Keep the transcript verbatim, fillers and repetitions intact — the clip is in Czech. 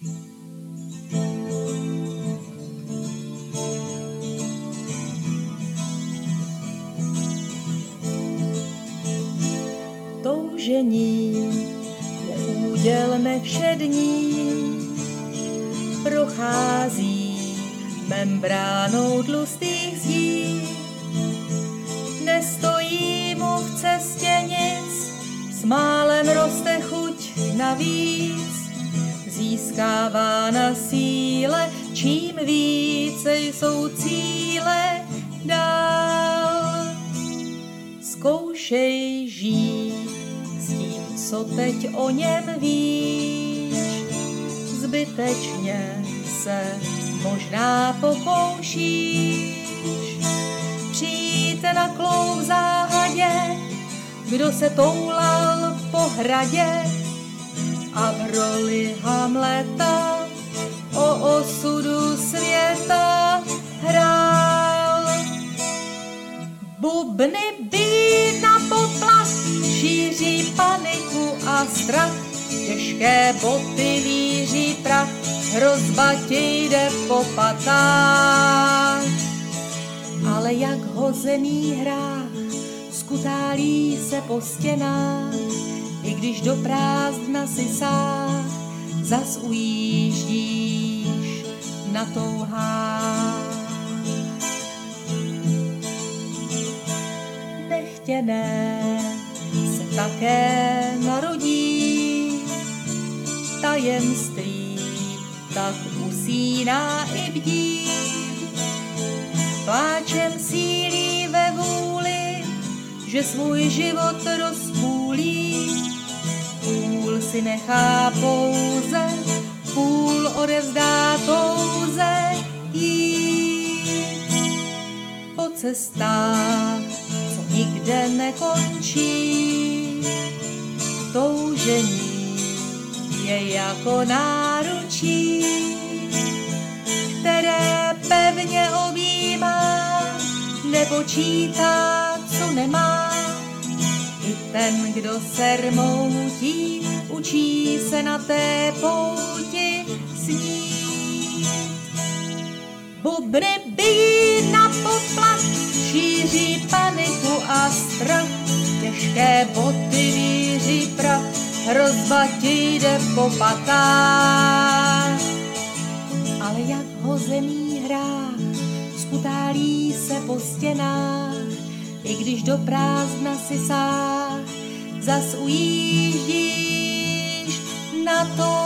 Toužení je úděl nevšední, prochází membránou tlustých zdí. Nestojí mu v cestě nic, s málem roste chuť navíc. Získává na síle, čím více jsou cíle dál. Zkoušej žít s tím, co teď o něm víš. Zbytečně se možná pokoušíš přijít na klou v záhadě, kdo se toulal po hradě a v roli Hamleta o osudu světa hrál. Bubny bít na poplach šíří paniku a strach, těžké boty víří prach, hrozba ti jde po patách. Ale jak hozený hrách skutálí se po stěnách, i když do prázdna si sáh, zas ujíždíš na touhách. Nechtěné se také narodí, tajemství tak usíná i bdí. Pláčem sílí ve vůli, že svůj život rozpůlí. Půl si nechá pouze, půl odevzdá touze jít. Po cestách, co nikde nekončí, toužení je jako náručí, které pevně objímá, nepočítá, co nemá. I ten, kdo se rmoutí, učí se na té pouti snít. Bubny bijí na poplach, šíří paniku a strach, těžké boty víří prach, hrozba ti jde po patách. Ale jak hozený hrách skutálí se po stěnách, i když do prázdna si sáh, zas ujíždíš na to